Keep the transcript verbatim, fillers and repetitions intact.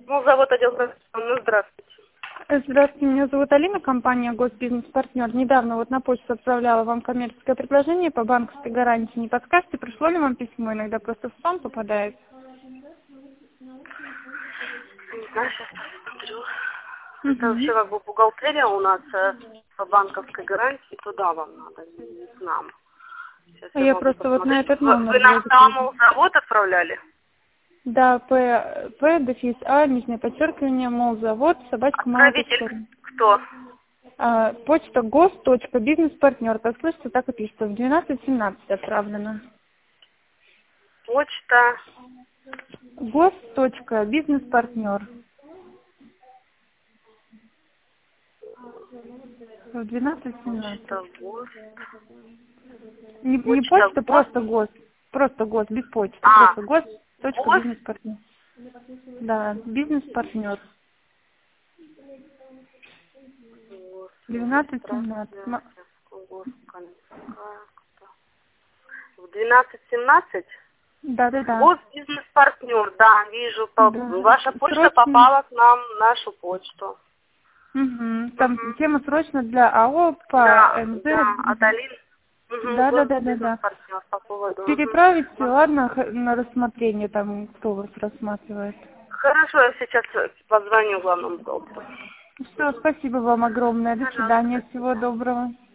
Ну, завод отдел. Ну, здравствуйте. Здравствуйте, меня зовут Алина, компания Госбизнес-партнер. Недавно вот на почту отправляла вам коммерческое предложение по банковской гарантии. Не подскажете, пришло ли вам письмо? Иногда просто в спам попадает. Не знаю, сейчас посмотрю. Это Угу. вообще как бы бухгалтерия у нас э, по банковской гарантии. Туда вам надо, не к нам. Сейчас А я я могу просто вот на посмотреть. этот Вы, номер вы нам вроде там как. завод отправляли? Да, П, П, дефис А, нижнее подчеркивание, мол, завод, собачка mail точка Отправитель ру. кто? А, почта гос.бизнес-партнер. Как слышите, так и пишется. В двенадцать семнадцать отправлено. Почта. Гос.бизнес-партнер. В двенадцать семнадцать. Почта ГОСТ. Не, не Почта почта, ГОСТ. просто ГОС. Просто ГОС, без почты. А, Просто ГОС. Точка ГОСТ. бизнес-партнер. Да, бизнес-партнер. двенадцать семнадцать. М- В двенадцать семнадцать? Да-да-да. Госбизнес-партнер, да, вижу. по- Да. Ваша почта Срочно. попала к нам в нашу почту. Угу. Там Мгм. тема срочно для АО по Да, МЗ. да, от Мгм. Алины. Угу, Да-да-да-да-да. госбизнес-партнер по поводу. Угу. Переправите, ладно, х- на рассмотрение, там, кто вас рассматривает. Хорошо, я сейчас позвоню главному бухгалтеру. Все, спасибо вам огромное. До Пожалуйста. свидания. Всего доброго.